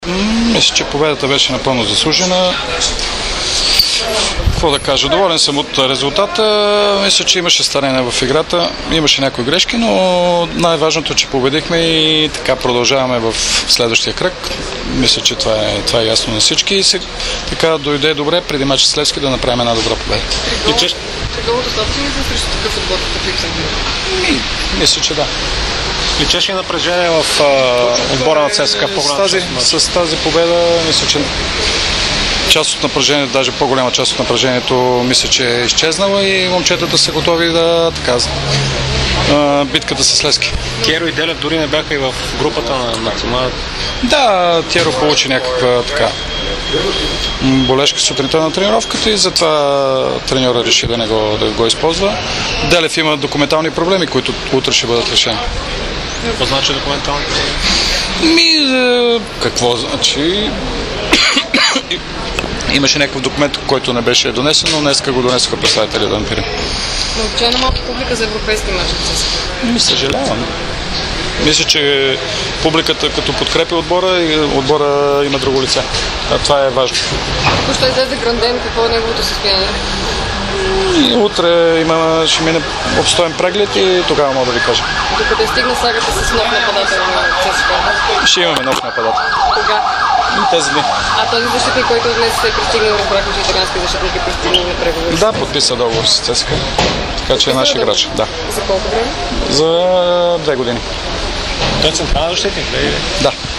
Мисля, че победата беше напълно заслужена. Какво да кажа? Доволен съм от резултата. Мисля, че имаше старение в играта. Имаше някои грешки, но най-важното е, че победихме и така продължаваме в следващия кръг. Мисля, че това е ясно на всички и така дойде добре преди мача с Левски да направим една добра победа. Долу достатъчно ли срещу такъв отбор като Липсен? Мисля, че да. Личеше напрежение в отбора на ЦСКА по-голяма част? С тази победа мисля, че част от напрежението, даже по-голяма част от напрежението мисля, че е изчезнала и момчетата са готови да битката с Левски. Керо и Делев дори не бяха и в групата на националната. Да, Керо получи някаква болешка сутринта на тренировката и затова треньора реши да го използва. Делев има документални проблеми, които утре ще бъдат решени. Какво значи документални проблеми? Какво значи? Имаше някакъв документ, който не беше донесен, но днеска го донесоха представители да Ампирин. Но обичайно малко публика за европейски мач. Съжалявам. Мисля, че публиката като подкрепи отбора има друго лице. Това е важно. Току-що излезе Гранден, какво е неговото състояние? И утре ще мине обстоен преглед и тогава мога да ви кажа. Докъде стигна сагата с нов нападател на ЦСКА? Ще имаме нов нападател. Кога? Тези дни. А този защитник, който днес се е пристигнал, разбрахме, че италиански защитник е пристигнал на преговори. Да, подписа договор с ЦСКА. Така че е наш играч. Да. За колко време? За 2 години. Той е централен защитник, ли? Да.